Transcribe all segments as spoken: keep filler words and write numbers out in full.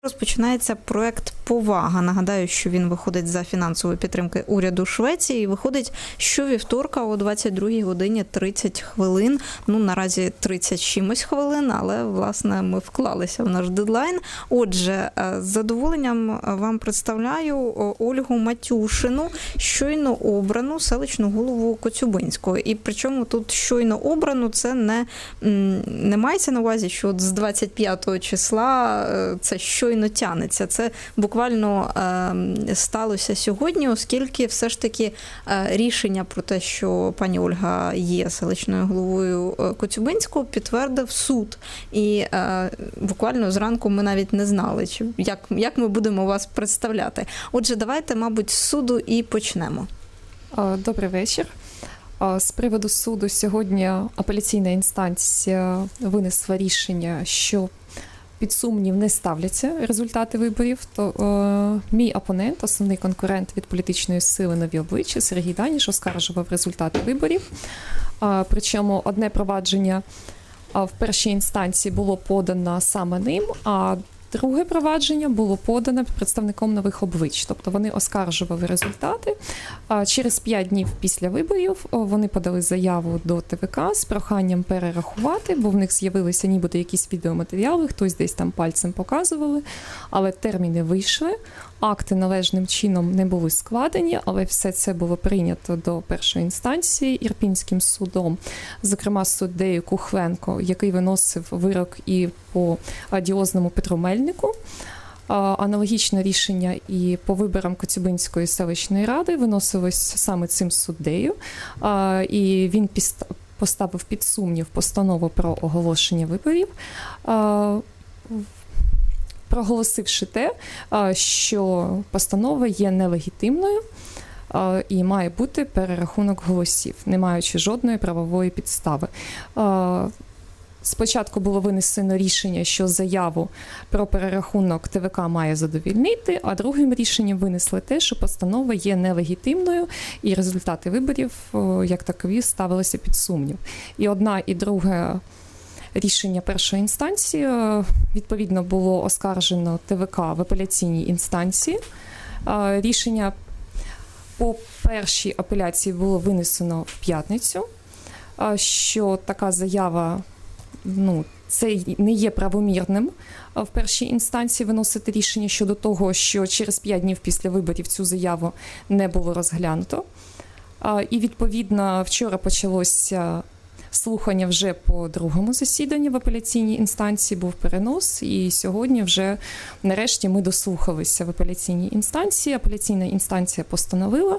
Розпочинається проект «Повага». Нагадаю, що він виходить за фінансової підтримки уряду Швеції і виходить щовівторка о двадцять другій годині тридцять хвилин. Ну, наразі тридцять чимось хвилин, але, власне, ми вклалися в наш дедлайн. Отже, з задоволенням вам представляю Ольгу Матюшину, щойно обрану селищну голову Коцюбинського. І причому тут щойно обрану, це не, не мається на увазі, що от з двадцять п'ятого числа це щойно щойно тянеться. Це буквально е, сталося сьогодні, оскільки все ж таки е, рішення про те, що пані Ольга є селищною головою Коцюбинського, підтвердив суд. І е, буквально зранку ми навіть не знали, чи, як, як ми будемо вас представляти. Отже, давайте, мабуть, з суду і почнемо. Добрий вечір. З приводу суду сьогодні апеляційна інстанція винесла рішення, що під сумнів не ставляться результати виборів. То е, мій опонент, основний конкурент від політичної сили «Нові обличчя» Сергій Даніш оскаржував результати виборів. Е, причому одне провадження в першій інстанції було подано саме ним, а друге провадження було подано представником «Нових облич». Тобто вони оскаржували результати. Через п'ять днів після виборів вони подали заяву до Те Ве Ка з проханням перерахувати, бо в них з'явилися нібито якісь відеоматеріали, хтось десь там пальцем показували, але терміни вийшли, акти належним чином не були складені, але все це було прийнято до першої інстанції Ірпінським судом, зокрема суддею Кухленко, який виносив вирок і по одіозному Петру Мельнику. Аналогічне рішення і по виборам Коцюбинської селищної ради виносилось саме цим суддею, і він поставив під сумнів постанову про оголошення виборів, проголосивши те, що постанова є нелегітимною і має бути перерахунок голосів, не маючи жодної правової підстави. Спочатку було винесено рішення, що заяву про перерахунок Те Ве Ка має задовільнити, а другим рішенням винесли те, що постанова є нелегітимною і результати виборів, як такові, ставилися під сумнів. І одна, і друге рішення першої інстанції відповідно було оскаржено Те Ве Ка в апеляційній інстанції. Рішення по першій апеляції було винесено в п'ятницю, що така заява, ну, це не є правомірним в першій інстанції виносити рішення щодо того, що через п'ять днів після виборів цю заяву не було розглянуто. І, відповідно, вчора почалося слухання вже по другому засіданні в апеляційній інстанції, був перенос, і сьогодні вже нарешті ми дослухалися в апеляційній інстанції. Апеляційна інстанція постановила,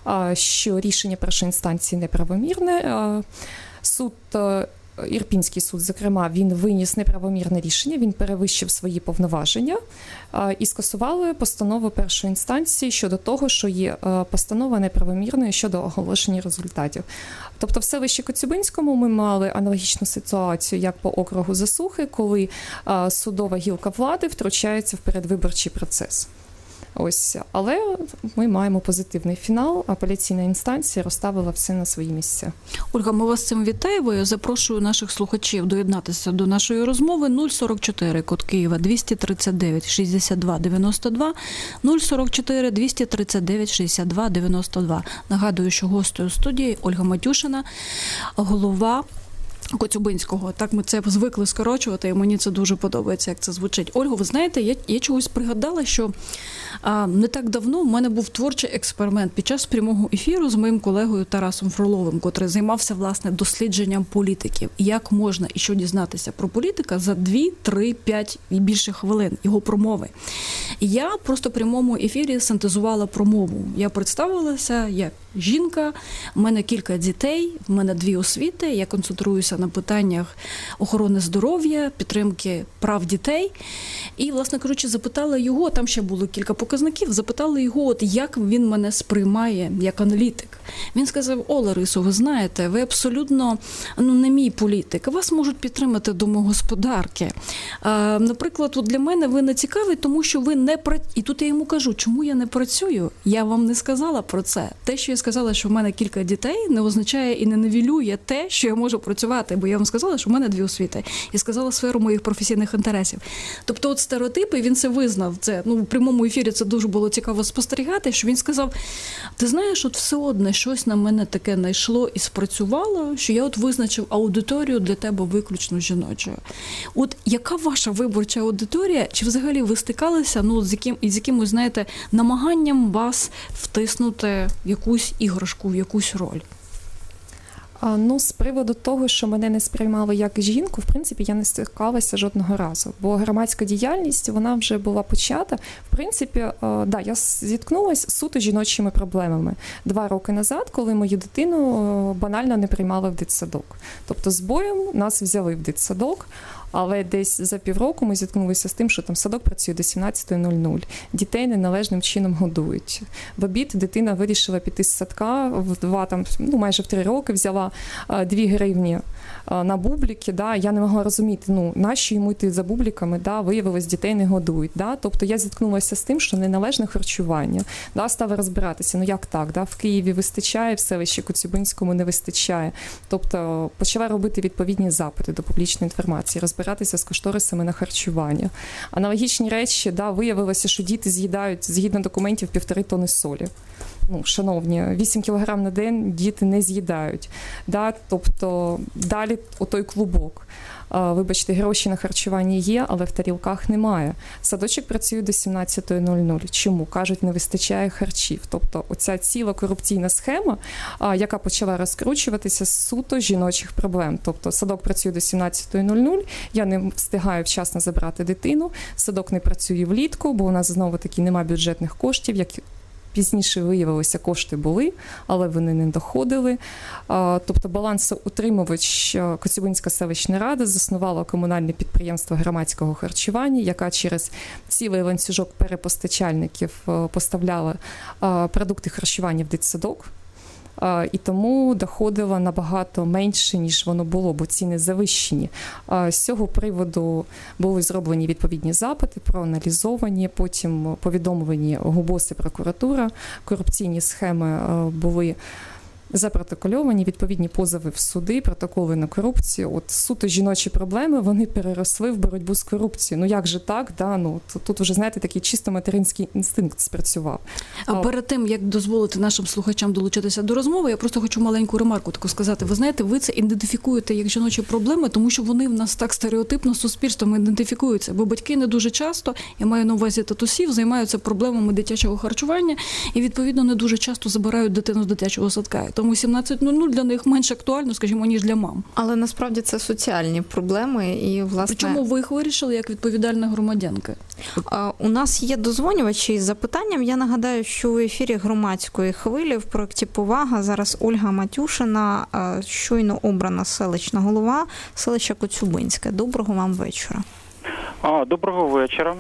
що рішення першої інстанції неправомірне. Суд Ірпінський суд, зокрема, він виніс неправомірне рішення, він перевищив свої повноваження і скасували постанову першої інстанції щодо того, що є постанова неправомірною щодо оголошення результатів. Тобто в селищі Коцюбинському ми мали аналогічну ситуацію, як по округу Засухи, коли судова гілка влади втручається в передвиборчий процес. Ось, але ми маємо позитивний фінал. Апеляційна інстанція розставила все на свої місця. Ольга, ми вас з цим вітаємо. Я запрошую наших слухачів доєднатися до нашої розмови. нуль сорок чотири, код Києва, двісті тридцять дев'ять шістдесят два дев'яносто два, нуль сорок чотири, двісті тридцять дев'ять шістдесят два дев'яносто два. Нагадую, що гостею студії Ольга Матюшина, голова Коцюбинського. Так ми це звикли скорочувати, і мені це дуже подобається, як це звучить. Ольго, ви знаєте, я, я чогось пригадала, що а, не так давно в мене був творчий експеримент під час прямого ефіру з моїм колегою Тарасом Фроловим, котрий займався, власне, дослідженням політиків. Як можна і що дізнатися про політика за дві, три, п'ять і більше хвилин його промови. І я просто в прямому ефірі синтезувала промову. Я представилася, я жінка, в мене кілька дітей, в мене дві освіти, я концентруюся на питаннях охорони здоров'я, підтримки прав дітей. І, власне кажучи, запитала його, там ще було кілька показників, запитала його, от як він мене сприймає як аналітик. Він сказав: "О, Ларисо, ви знаєте, ви абсолютно, ну, не мій політик, вас можуть підтримати домогосподарки. А, наприклад, от для мене ви не цікаві, тому що ви не працюєте". І тут я йому кажу: "Чому я не працюю? Я вам не сказала про це. Те, що я сказала, що в мене кілька дітей, не означає і не нівелює те, що я можу працювати. сказати, бо я вам сказала, що в мене дві освіти, і сказала сферу моїх професійних інтересів. Тобто от стереотипи, він це визнав. Це, ну, в прямому ефірі це дуже було цікаво спостерігати, що він сказав, ти знаєш, от все одне щось на мене таке найшло і спрацювало, що я от визначив аудиторію для тебе виключно жіночою. От яка ваша виборча аудиторія? Чи взагалі ви стикалися, ну, з яким, із якимось, знаєте, намаганням вас втиснути в якусь іграшку, в якусь роль? А, ну, з приводу того, що мене не сприймали як жінку, в принципі, я не стикалася жодного разу. Бо громадська діяльність, вона вже була почата. В принципі, а, да, я зіткнулася з суто жіночими проблемами. Два роки назад, коли мою дитину банально не приймали в дитсадок. Тобто з боєм нас взяли в дитсадок, але десь за півроку ми зіткнулися з тим, що там садок працює до сімнадцятої нуль-нуль. Дітей неналежним чином годують. В обід дитина вирішила піти з садка, в два, там, ну, майже в три роки взяла дві гривні на бубліки. Да. Я не могла розуміти, ну, нащо йому йти за бубліками, да, виявилось, дітей не годують. Да. Тобто я зіткнулася з тим, що неналежне харчування. Да, стала розбиратися, ну як так, да, в Києві вистачає, в селищі Коцюбинському не вистачає. Тобто почала робити відповідні запити до публічної інформації, розбиратися з кошторисами на харчування. Аналогічні речі, да, виявилося, що діти з'їдають, згідно документів, півтори тони солі. Ну, шановні, вісім кілограм на день діти не з'їдають. Да? Тобто далі отой клубок. Вибачте, гроші на харчування є, але в тарілках немає. Садочок працює до сімнадцятої нуль-нуль. Чому? Кажуть, не вистачає харчів. Тобто оця ціла корупційна схема, яка почала розкручуватися з суто жіночих проблем. Тобто садок працює до сімнадцятої нуль-нуль, я не встигаю вчасно забрати дитину, садок не працює влітку, бо у нас знову-таки немає бюджетних коштів, як пізніше виявилося, кошти були, але вони не доходили. Тобто балансоутримувач Коцюбинська селищна рада заснувала комунальне підприємство громадського харчування, яка через цілий ланцюжок перепостачальників поставляла продукти харчування в дитсадок. І тому доходило набагато менше, ніж воно було, бо ціни завищені. З цього приводу були зроблені відповідні запити, проаналізовані, потім повідомлені ГУБОЗ і прокуратура. Корупційні схеми були запротокольовані, відповідні позови в суди, протоколи на корупцію. От суто жіночі проблеми, вони переросли в боротьбу з корупцією. Ну як же так? Да? Ну, тут вже, знаєте, такий чисто материнський інстинкт спрацював. А перед тим, як дозволити нашим слухачам долучитися до розмови, я просто хочу маленьку ремарку таку сказати. Ви знаєте, ви це ідентифікуєте як жіночі проблеми, тому що вони в нас так стереотипно суспільством ідентифікуються. Бо батьки не дуже часто, я маю на увазі татусів, займаються проблемами дитячого харчування і, відповідно, не дуже часто забирають дитину з дитячого садка. Тому сімнадцять нуль-нуль для них менш актуально, скажімо, ніж для мам. Але насправді це соціальні проблеми і, власне... Причому ви їх вирішили як відповідальна громадянка? У нас є дозвонювачі з запитанням. Я нагадаю, що у ефірі громадської хвилі в проєкті «Повага» зараз Ольга Матюшина, щойно обрана селищна голова селища Коцюбинське. Доброго вам вечора. А, доброго вечора.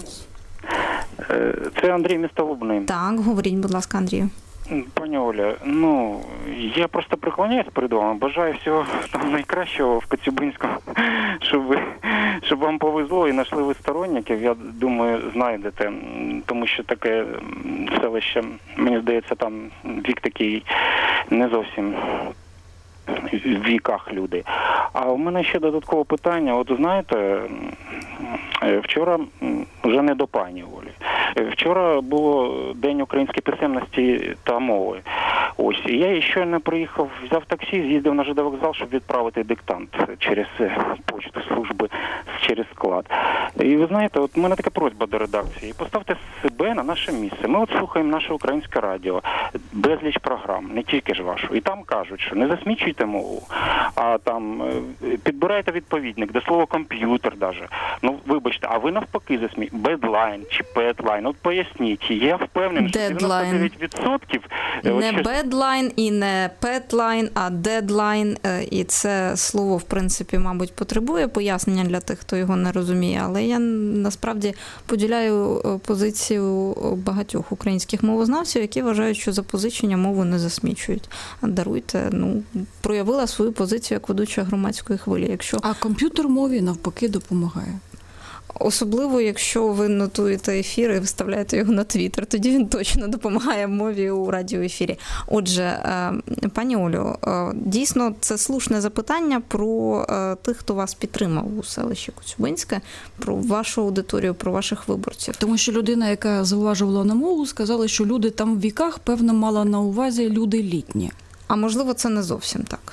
Це Андрій, місто Лубни. Так, говоріть, будь ласка, Андрію. Пані Оля, ну, я просто преклоняюсь перед вами, бажаю всього там найкращого в Коцюбинському, щоб ви, щоб вам повезло і знайшли ви сторонників, я думаю, знайдете, тому що таке селище, мені здається, там вік такий не зовсім в віках люди. А у мене ще додаткове питання, от знаєте, вчора, вже не до пані Олі, вчора було День української писемності та мови. Ось, і я ще не приїхав, взяв таксі, з'їздив на ЖД вокзал, щоб відправити диктант через почту служби, через склад. І ви знаєте, от у мене така просьба до редакції. Поставте себе на наше місце. Ми от слухаємо наше українське радіо, безліч програм, не тільки ж вашу. І там кажуть, що не засмічуйте мову, а там підбирайте відповідник, де слово комп'ютер даже. Ну, вибачте, а ви навпаки засмієте. Бедлайн чи петлайн. От поясніть. Я впевнений, що дев'яносто дев'ять відсотків... Не бедлайн і не петлайн, а дедлайн. І це слово, в принципі, мабуть, потребує пояснення для тих, хто його не розуміє. Але я насправді поділяю позицію багатьох українських мовознавців, які вважають, що запозичення мову не засмічують. Даруйте, ну, проявила свою позицію як ведуча громадської хвилі. Якщо... А комп'ютер мові навпаки допомагає. Особливо, якщо ви нотуєте ефір і виставляєте його на Твіттер, тоді він точно допомагає мові у радіоефірі. Отже, пані Олю, дійсно, це слушне запитання про тих, хто вас підтримав у селищі Коцюбинське, про вашу аудиторію, про ваших виборців. Тому що людина, яка зауважувала на мову, сказала, що люди там в віках, певно, мала на увазі люди літні. А можливо, це не зовсім так?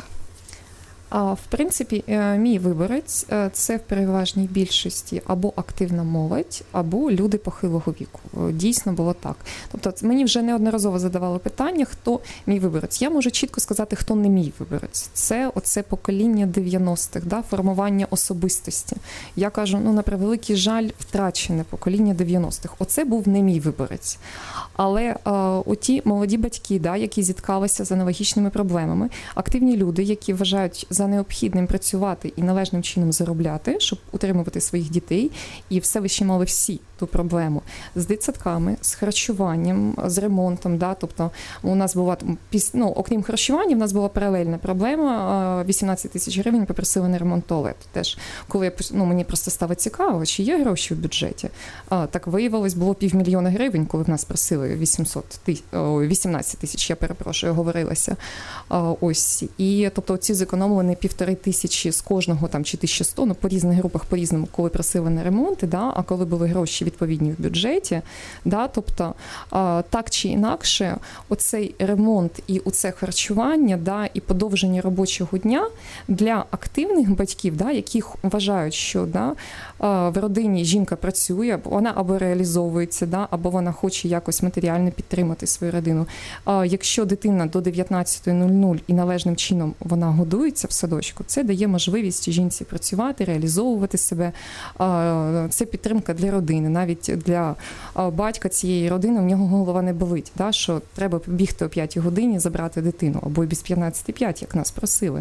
А, в принципі, мій виборець – це в переважній більшості або активна молодь, або люди похилого віку. Дійсно було так. Тобто мені вже неодноразово задавали питання, хто мій виборець. Я можу чітко сказати, хто не мій виборець. Це оце покоління дев'яностих, да, формування особистості. Я кажу, ну, на превеликий жаль, втрачене покоління дев'яностих. Оце був не мій виборець. Але а, оті молоді батьки, да, які зіткалися з аналогічними проблемами, активні люди, які вважають за необхідним працювати і належним чином заробляти, щоб утримувати своїх дітей, і в селищі мали всі ту проблему з дитсадками, з харчуванням, з ремонтом. Да? Тобто у нас була, ну, окрім харчування, в нас була паралельна проблема, вісімнадцять тисяч гривень попросили на ремонт туалету. Теж, коли я, ну, мені просто стало цікаво, чи є гроші в бюджеті. А, так виявилось, було півмільйона гривень, коли в нас просили вісімнадцять тисяч, я перепрошую, говорилося. А, ось. І, тобто, ці зекономлені півтори тисячі з кожного, там, чи тисяча сто, ну, по різних групах, по-різному, коли просили на ремонти, да? А коли були гроші відповідні в бюджеті, да? Тобто, а, так чи інакше, оцей ремонт і оце харчування, да, і подовження робочого дня для активних батьків, да, які вважають, що, да, в родині жінка працює, вона або реалізовується, да, або вона хоче якось матеріально підтримати свою родину. А якщо дитина до дев'ятнадцятої нуль нуль і належним чином вона годується в садочку, це дає можливість жінці працювати, реалізовувати себе. Це підтримка для родини. Навіть для батька цієї родини в нього голова не болить, да, що треба бігти о п'ятій годині, забрати дитину, або і без п'ятнадцяти п'ять, як нас просили.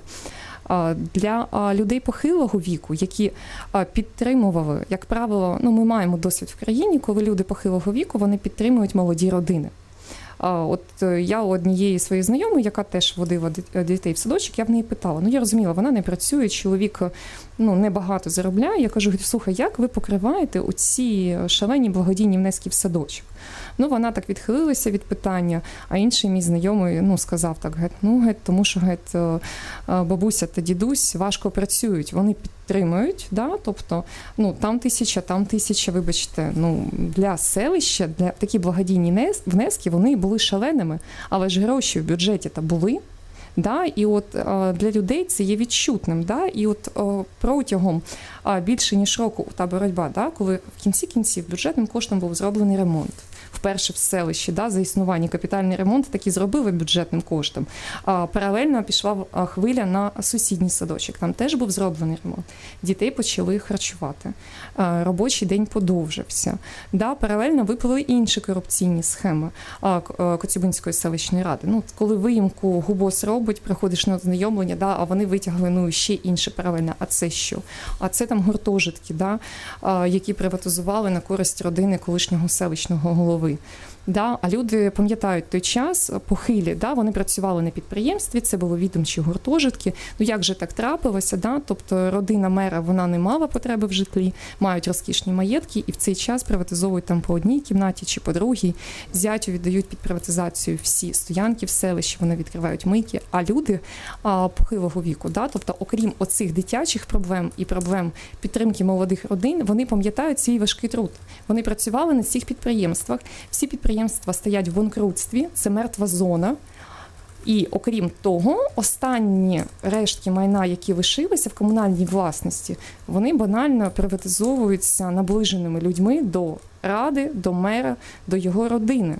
Для людей похилого віку, які підтримували, як правило, ну, ми маємо досвід в країні, коли люди похилого віку, вони підтримують молоді родини. От я у однієї своєї знайомої, яка теж водила дітей в садочок, я в неї питала, ну я розуміла, вона не працює, чоловік, ну, небагато заробляє. Я кажу, слухай, як ви покриваєте оці шалені благодійні внески в садочок? Ну, вона так відхилилася від питання, а інший мій знайомий, ну, сказав так, геть, ну, геть, тому що, геть, бабуся та дідусь важко працюють, вони підтримують, да, тобто, ну, там тисяча, там тисяча, вибачте, ну, для селища, для такі благодійні внески, вони були шаленими, але ж гроші в бюджеті та були. Да, і от для людей це є відчутним. Да, і от протягом більше ніж року та боротьба, да, коли в кінці кінців бюджетним коштом був зроблений ремонт. Вперше в селищі, да, за існування капітальний ремонт таки зробили бюджетним коштом. А, паралельно пішла хвиля на сусідній садочок. Там теж був зроблений ремонт. Дітей почали харчувати. А, робочий день подовжився. Да, паралельно виплили інші корупційні схеми а, Коцюбинської селищної ради. Ну, коли виїмку ГУБОС робить, приходиш на ознайомлення, да, а вони витягли, ну, ще інше паралельно. А це що? А це там гуртожитки, да, а, які приватизували на користь родини колишнього селищного голови. Да, а люди пам'ятають той час, похилі, да, вони працювали на підприємстві, це були відомчі гуртожитки. Ну як же так трапилося? Да? Тобто родина мера, вона не мала потреби в житлі, мають розкішні маєтки і в цей час приватизовують там по одній кімнаті чи по другій. Зятю віддають під приватизацію всі стоянки в селищі, вони відкривають мийки. А люди а, похилого віку, да? Тобто окрім оцих дитячих проблем і проблем підтримки молодих родин, вони пам'ятають свій важкий труд. Вони працювали на цих підприємствах. Всі підприємства стоять в банкрутстві, це мертва зона. І окрім того, останні рештки майна, які лишилися в комунальній власності, вони банально приватизовуються наближеними людьми до ради, до мера, до його родини.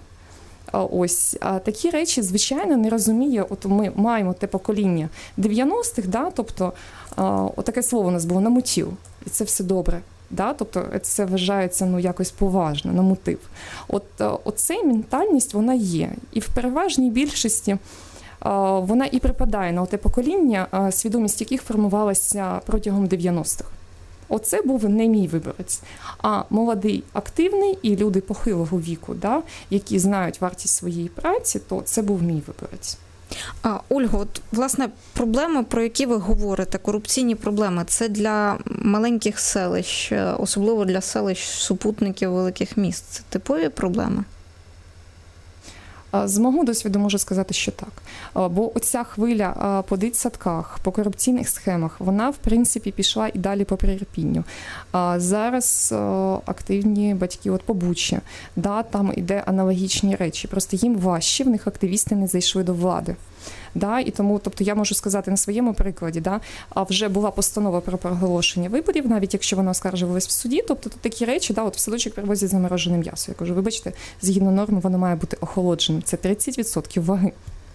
Ось а такі речі, звичайно, не розуміє. От ми маємо те покоління дев'яностих, да, тобто а, отаке слово у нас було «намутів», і це все добре. Да, тобто це вважається, ну, якось поважно, на мотив. От оцей ментальність, вона є. І в переважній більшості а, вона і припадає на те покоління, а, свідомість яких формувалася протягом дев'яностих. Оце був не мій виборець. А молодий, активний і люди похилого віку, да, які знають вартість своєї праці, то це був мій виборець. А, Ольго, от, власне, проблеми, про які ви говорите, корупційні проблеми, це для маленьких селищ, особливо для селищ супутників великих міст. Це типові проблеми? З мого досвіду можу сказати, що так. Бо оця хвиля по дитсадках, по корупційних схемах, вона, в принципі, пішла і далі по Прирпінню. Зараз активні батьки от по Бучі, да, там іде аналогічні речі. Просто їм важче, в них активісти не зайшли до влади. Да, і тому, тобто я можу сказати на своєму прикладі, да, а вже була постанова про проголошення виборів, навіть якщо вона оскаржувалась в суді, тобто тут такі речі, да, от в садочок привозять заморожене м'ясо. Я кажу, вибачте, згідно норми, воно має бути охолодженим. Це тридцять відсотків ваги.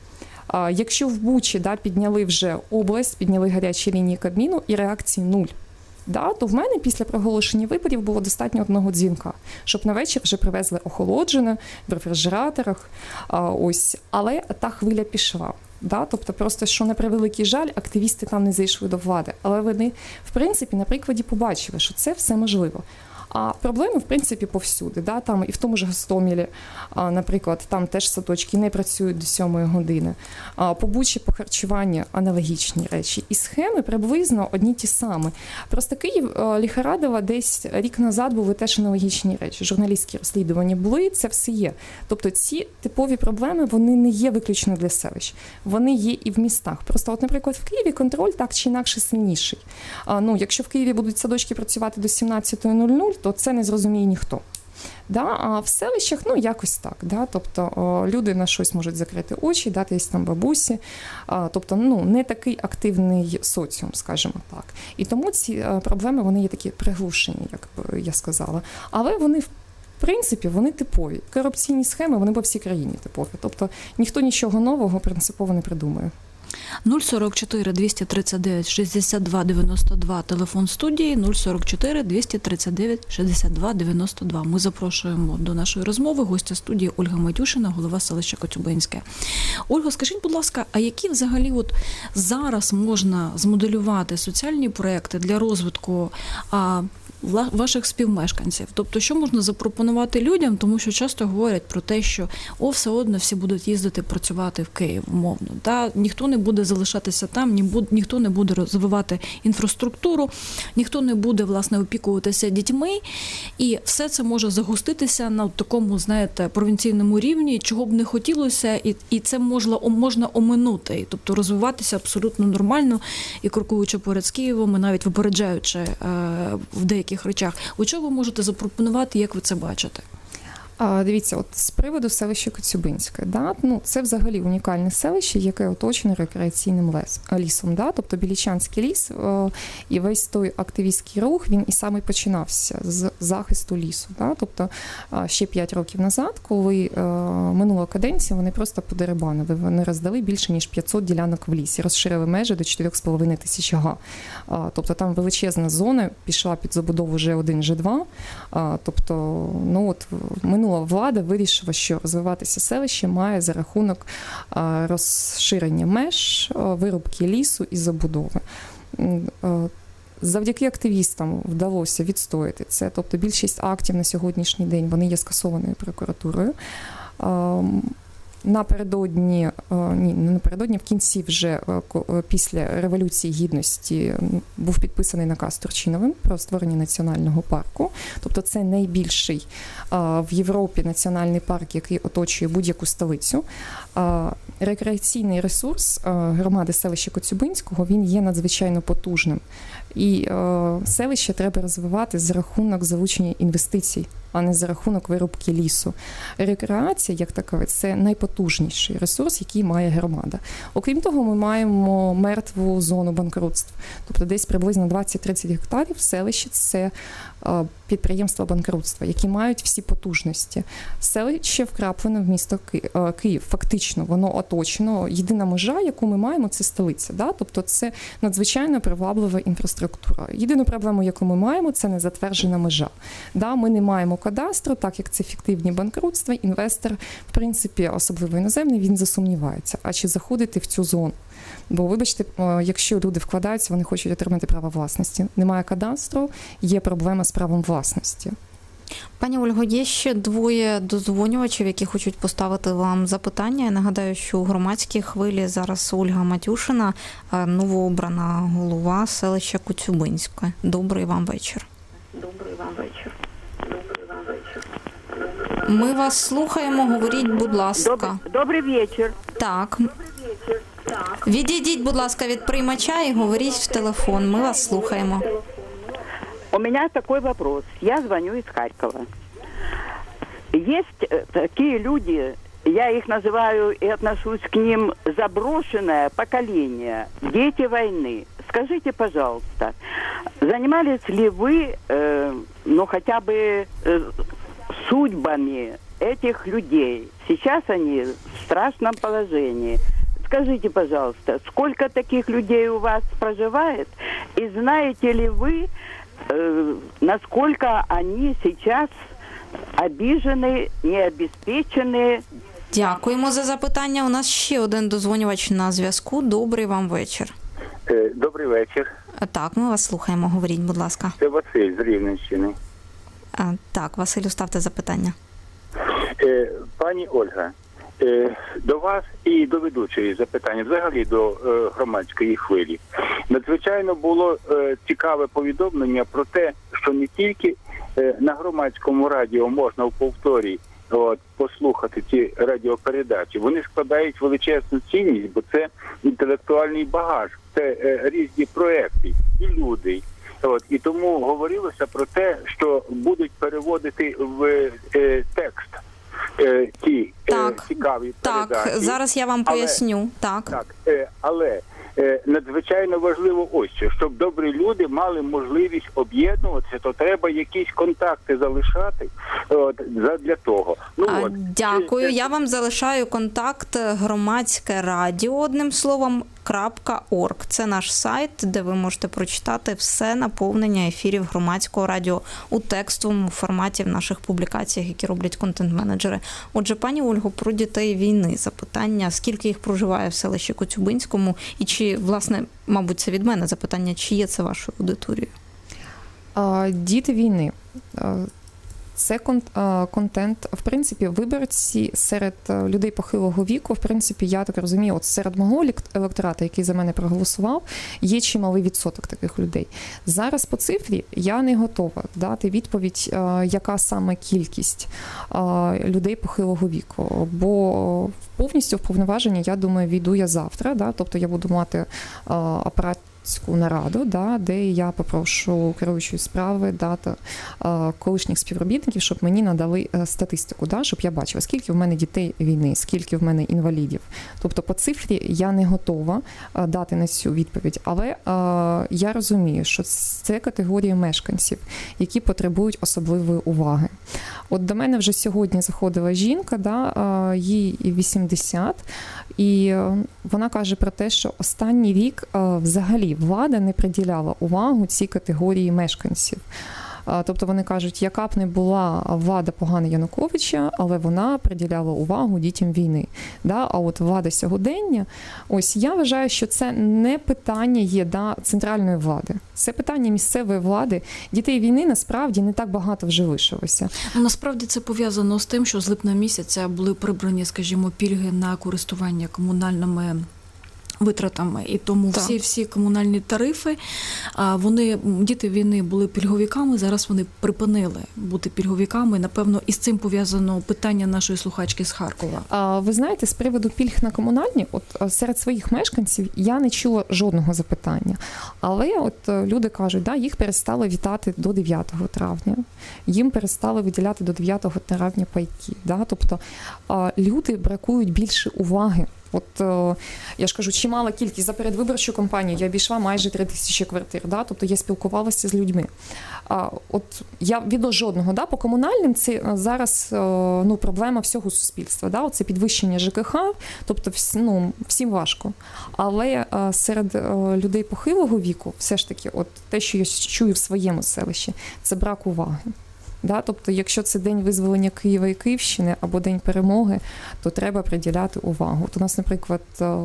А якщо в Бучі, да, підняли вже область, підняли гарячі лінії Кабміну і реакції нуль, да, то в мене після проголошення виборів було достатньо одного дзвінка, щоб на вечір вже привезли охолоджене в рефрижераторах. А, ось, але та хвиля пішла. Да, тобто просто, що на превеликий жаль, активісти там не зайшли до влади. Але вони, в принципі, на прикладі побачили, що це все можливо. А проблеми, в принципі, повсюди. Да? Там і в тому ж Гостомелі, наприклад, там теж садочки не працюють до сьомої години. По Бучі, по харчуванню аналогічні речі. І схеми приблизно одні ті самі. Просто Київ, Ліхарадова десь рік назад були теж аналогічні речі. Журналістські розслідування були, це все є. Тобто ці типові проблеми, вони не є виключно для селищ. Вони є і в містах. Просто, от, наприклад, в Києві контроль так чи інакше сильніший. Ну, якщо в Києві будуть садочки працювати до сімнадцятої нуль нуль, то це не зрозуміє ніхто. Да? А в селищах, ну, якось так. Да? Тобто о, люди на щось можуть закрити очі, дати десь там бабусі. А, тобто, ну, не такий активний соціум, скажімо так. І тому ці а, проблеми, вони є такі приглушені, як би я сказала. Але вони, в принципі, вони типові. Корупційні схеми, вони по всій країні типові. Тобто, ніхто нічого нового принципово не придумує. нуль сорок чотири двісті тридцять дев'ять шістдесят два дев'яносто два, телефон студії нуль сорок чотири двісті тридцять дев'ять шістдесят два дев'яносто два. Ми запрошуємо до нашої розмови гостя студії Ольга Матюшина, голова селища Коцюбинське. Ольго, скажіть, будь ласка, а які взагалі от зараз можна змоделювати соціальні проекти для розвитку а, ваших співмешканців? Тобто, що можна запропонувати людям, тому що часто говорять про те, що о, все одно всі будуть їздити працювати в Київ, умовно. Та ніхто не буде залишатися там, ні, ніхто не буде розвивати інфраструктуру, ніхто не буде, власне, опікуватися дітьми, і все це може загуститися на такому, знаєте, провінційному рівні, чого б не хотілося, і, і це можна, можна оминути, тобто розвиватися абсолютно нормально, і крокуючи поряд з Києвом, і навіть випереджаючи е, в деяких речах. У чого ви можете запропонувати, як ви це бачите? А, дивіться, от з приводу селища Коцюбинське, да, ну, це взагалі унікальне селище, яке оточене рекреаційним лес, лісом. Да, тобто Білічанський ліс о, і весь той активістський рух, він і саме починався з захисту лісу. Да, тобто ще п'ять років назад, коли о, минула каденція, вони просто подерибанили, вони роздали більше, ніж п'ятсот ділянок в лісі, розширили межі до чотири з половиною тисячі га. А, тобто там величезна зона пішла під забудову Ж один, Ж два. А, тобто, ну от, минула влада вирішила, що розвиватися селище має за рахунок розширення меж, вирубки лісу і забудови. Завдяки активістам вдалося відстояти це. Тобто більшість актів на сьогоднішній день вони є скасованою прокуратурою. Напередодні, ні, не напередодні, в кінці вже після Революції Гідності був підписаний наказ Турчиновим про створення національного парку. Тобто це найбільший в Європі національний парк, який оточує будь-яку столицю. Рекреаційний ресурс громади селища Коцюбинського, він є надзвичайно потужним. І селище треба розвивати за рахунок залучення інвестицій, а не за рахунок вирубки лісу. Рекреація, як така, це найпотужніший ресурс, який має громада. Окрім того, ми маємо мертву зону банкрутств. Тобто десь приблизно двадцять-тридцять гектарів селище – це підприємства банкрутства, які мають всі потужності. Селище вкраплено в місто Київ. Фактично, воно оточено. Єдина межа, яку ми маємо, це столиця. Да? Тобто це надзвичайно приваблива інфраструктура. Єдину проблему, яку ми маємо, це незатверджена межа. Да? Ми не маємо кадастру, так як це фіктивні банкрутства. Інвестор, в принципі, особливо іноземний, він засумнівається. А чи заходити в цю зону? Бо, вибачте, якщо люди вкладаються, вони хочуть отримати право власності. Немає кадастру, є проблема з правом власності. Пані Ольго, є ще двоє дозвонювачів, які хочуть поставити вам запитання. Я нагадаю, що у громадській хвилі зараз Ольга Матюшина, новообрана голова селища Коцюбинське. Добрий вам вечір. Добрий вам вечір. Добрий вам вечір. Ми вас слухаємо, говоріть, будь ласка. Добрий, добрий вечір. Так. Добрий вечір. Так. Відійдіть, будь ласка, від приймача і говоріть в телефон. Ми вас слухаємо. У меня такой вопрос. Я звоню из Харькова. Есть э, такие люди, я их называю и отношусь к ним заброшенное поколение, дети войны. Скажите, пожалуйста, занимались ли вы, э, ну, хотя бы э, судьбами этих людей? Сейчас они в страшном положении. Скажите, пожалуйста, сколько таких людей у вас проживает? И знаете ли вы, э, насколько они сейчас обижены, необеспечены? Дякуємо за запитання. У нас ще один дозвонювач на зв'язку. Добрий вам вечір. Добрий вечір. Так, ми вас слухаємо. Говоріть, будь ласка. Це Василь з Рівненщини. Так, Василю, ставте запитання. Пані Ольга, до вас і до ведучої запитання, взагалі до громадської хвилі. Надзвичайно було цікаве повідомлення про те, що не тільки на громадському радіо можна в повторі от, послухати ці радіопередачі. Вони складають величезну цінність, бо це інтелектуальний багаж, це е, різні проекти і люди. От, і тому говорилося про те, що будуть переводити в е, текст е, ті е, цікаві передачі. Так, зараз я вам поясню. Але, так, так е, але е, надзвичайно важливо ось що, щоб добрі люди мали можливість об'єднуватися, то треба якісь контакти залишати от, для того. Ну, а, от. Дякую, Це, я вам залишаю контакт громадське радіо, одним словом, .орг. Це наш сайт, де ви можете прочитати все наповнення ефірів громадського радіо у текстовому форматі в наших публікаціях, які роблять контент-менеджери. Отже, пані Ольго, про дітей війни запитання, скільки їх проживає в селищі Коцюбинському, і чи, власне, мабуть, це від мене запитання, чи є це вашою аудиторією? Діти війни. Це контент, в принципі, виборці серед людей похилого віку, в принципі, я так розумію, от серед мого електорату, який за мене проголосував, є чималий відсоток таких людей. Зараз по цифрі я не готова дати відповідь, яка саме кількість людей похилого віку, бо повністю в повноваження, я думаю, війду я завтра, да, тобто я буду мати апарат нараду, да, де я попрошу керуючої справи дати е, колишніх співробітників, щоб мені надали е, статистику, да, щоб я бачила, скільки в мене дітей війни, скільки в мене інвалідів. Тобто по цифрі я не готова е, дати на цю відповідь, але е, я розумію, що це категорія мешканців, які потребують особливої уваги. От до мене вже сьогодні заходила жінка, да, е, їй вісімдесят, і вона каже про те, що останній рік е, взагалі влада не приділяла увагу цій категорії мешканців. Тобто вони кажуть, яка б не була влада погана Януковича, але вона приділяла увагу дітям війни. Да? А от влада сьогодення, ось я вважаю, що це не питання є да, центральної влади. Це питання місцевої влади. Дітей війни насправді не так багато вже лишилося. Насправді це пов'язано з тим, що з липня місяця були прибрані, скажімо, пільги на користування комунальними витратами. І тому всі, всі комунальні тарифи, вони, діти війни були пільговиками, зараз вони припинили бути пільговиками. Напевно, із цим пов'язано питання нашої слухачки з Харкова. А ви знаєте, з приводу пільг на комунальні, от серед своїх мешканців я не чула жодного запитання. Але от люди кажуть, да, їх перестали вітати до дев'ятого травня. Їм перестали виділяти до дев'ятого травня пайки. Да? Тобто люди бракують більше уваги. От я ж кажу, чимала кількість за передвиборчу кампанію, я обійшла майже три тисячі квартир, да? Тобто я спілкувалася з людьми. А, от я від жодного, да? По комунальним це зараз ну, проблема всього суспільства, да? Це підвищення ЖКХ, тобто ну, всім важко. Але серед людей похилого віку все ж таки от те, що я чую в своєму селищі, це брак уваги. Да, тобто, якщо це День визволення Києва і Київщини або День перемоги, то треба приділяти увагу. От у нас, наприклад,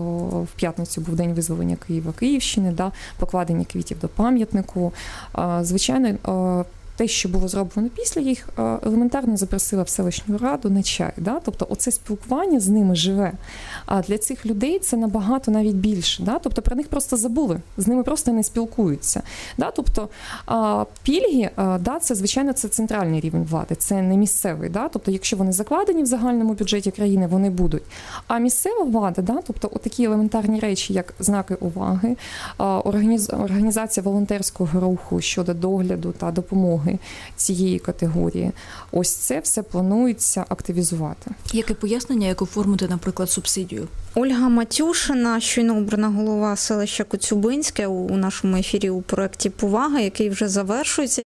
в п'ятницю був День визволення Києва Київщини, да, покладення квітів до пам'ятнику. Звичайно, те, що було зроблено після, їх е, елементарно запросила в селищну раду на чай. Да? Тобто оце спілкування з ними живе. А для цих людей це набагато навіть більше. Да? Тобто про них просто забули, з ними просто не спілкуються. Да? Тобто а, пільги, а, да, це, звичайно, це центральний рівень влади, це не місцевий. Да? Тобто якщо вони закладені в загальному бюджеті країни, вони будуть. А місцева влада, да? Тобто такі елементарні речі, як знаки уваги, а, організ... організація волонтерського руху щодо догляду та допомоги цієї категорії, ось це все планується активізувати. Яке пояснення, як оформити, наприклад, субсидію? Ольга Матюшина, щойно обрана голова селища Коцюбинське, у нашому ефірі у проєкті «Повага», який вже завершується.